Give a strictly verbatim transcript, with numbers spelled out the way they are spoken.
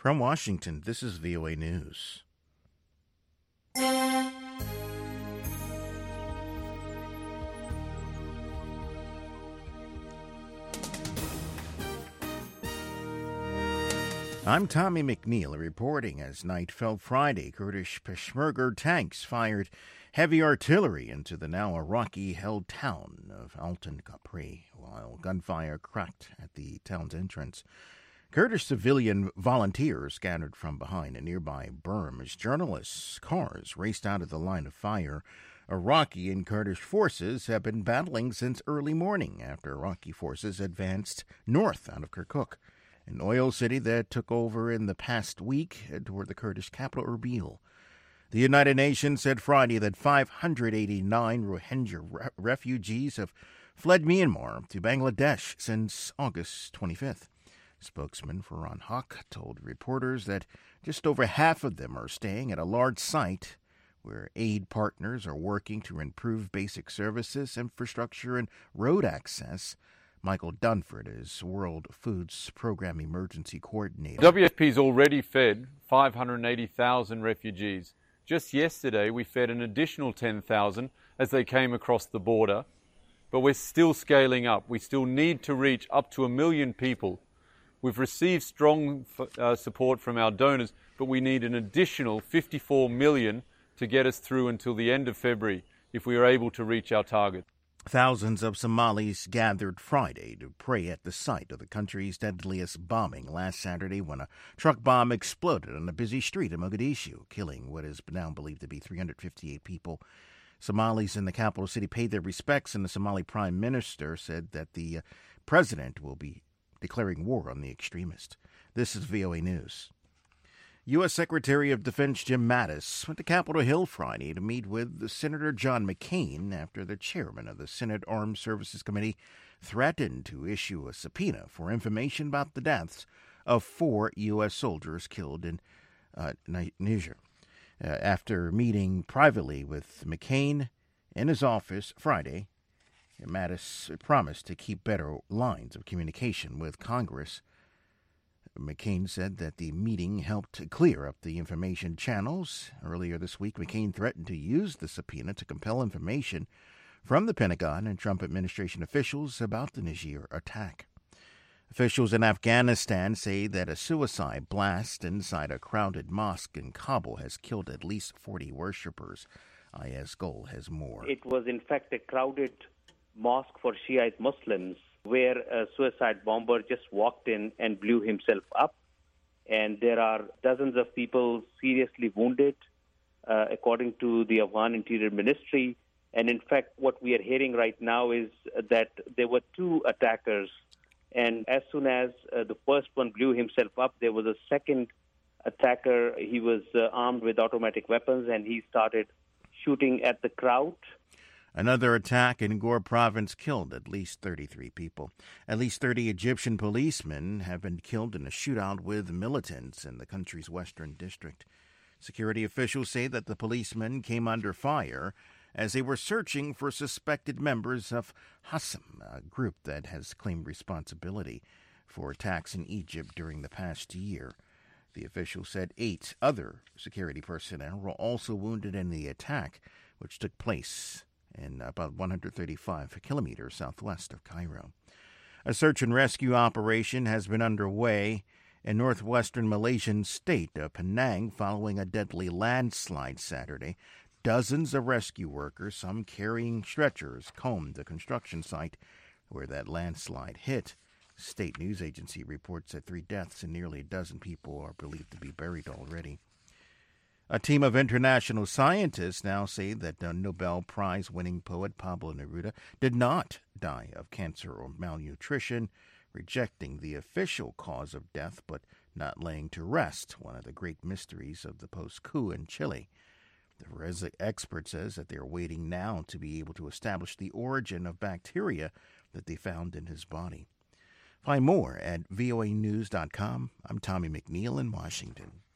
From Washington, this is V O A News. I'm Tommy McNeil reporting. As night fell Friday, Kurdish Peshmerga tanks fired heavy artillery into the now Iraqi-held town of Altan Capri, while gunfire cracked at the town's entrance. Kurdish civilian volunteers scattered from behind a nearby berm as journalists' cars raced out of the line of fire. Iraqi and Kurdish forces have been battling since early morning after Iraqi forces advanced north out of Kirkuk, an oil city that took over in the past week toward the Kurdish capital, Erbil. The United Nations said Friday that five hundred eighty-nine Rohingya re- refugees have fled Myanmar to Bangladesh since August twenty-fifth. Spokesman Farhan Haq told reporters that just over half of them are staying at a large site where aid partners are working to improve basic services, infrastructure, and road access. Michael Dunford is World Foods Program Emergency Coordinator. W F P's already fed five hundred eighty thousand refugees. Just yesterday, we fed an additional ten thousand as they came across the border. But we're still scaling up. We still need to reach up to a million people. We've received strong uh, support from our donors, but we need an additional fifty-four million to get us through until the end of February if we are able to reach our target. Thousands of Somalis gathered Friday to pray at the site of the country's deadliest bombing last Saturday when a truck bomb exploded on a busy street in Mogadishu, killing what is now believed to be three hundred fifty-eight people. Somalis in the capital city paid their respects, and the Somali prime minister said that the uh, president will be declaring war on the extremist. This is V O A News. U S. Secretary of Defense Jim Mattis went to Capitol Hill Friday to meet with Senator John McCain after the chairman of the Senate Armed Services Committee threatened to issue a subpoena for information about the deaths of four U S soldiers killed in uh, Niger. Uh, after meeting privately with McCain in his office Friday, Mattis promised to keep better lines of communication with Congress. McCain said that the meeting helped clear up the information channels. Earlier this week, McCain threatened to use the subpoena to compel information from the Pentagon and Trump administration officials about the Niger attack. Officials in Afghanistan say that a suicide blast inside a crowded mosque in Kabul has killed at least forty worshippers. I S Gold has more. It was, in fact, a crowded mosque for Shiite Muslims where a suicide bomber just walked in and blew himself up. And there are dozens of people seriously wounded, uh, according to the Afghan Interior Ministry. And in fact, what we are hearing right now is that there were two attackers. And as soon as uh, the first one blew himself up, there was a second attacker. He was uh, armed with automatic weapons, and he started shooting at the crowd. Another attack in Gore province killed at least thirty-three people. At least thirty Egyptian policemen have been killed in a shootout with militants in the country's western district. Security officials say that the policemen came under fire as they were searching for suspected members of Hassam, a group that has claimed responsibility for attacks in Egypt during the past year. The official said eight other security personnel were also wounded in the attack, which took place in about one hundred thirty-five kilometers southwest of Cairo. A search and rescue operation has been underway in northwestern Malaysian state of Penang following a deadly landslide Saturday. Dozens of rescue workers, some carrying stretchers, combed the construction site where that landslide hit. State news agency reports that three deaths and nearly a dozen people are believed to be buried already. A team of international scientists now say that the Nobel Prize-winning poet Pablo Neruda did not die of cancer or malnutrition, rejecting the official cause of death but not laying to rest one of the great mysteries of the post-coup in Chile. The forensic expert says that they are waiting now to be able to establish the origin of bacteria that they found in his body. Find more at V O A news dot com. I'm Tommy McNeil in Washington.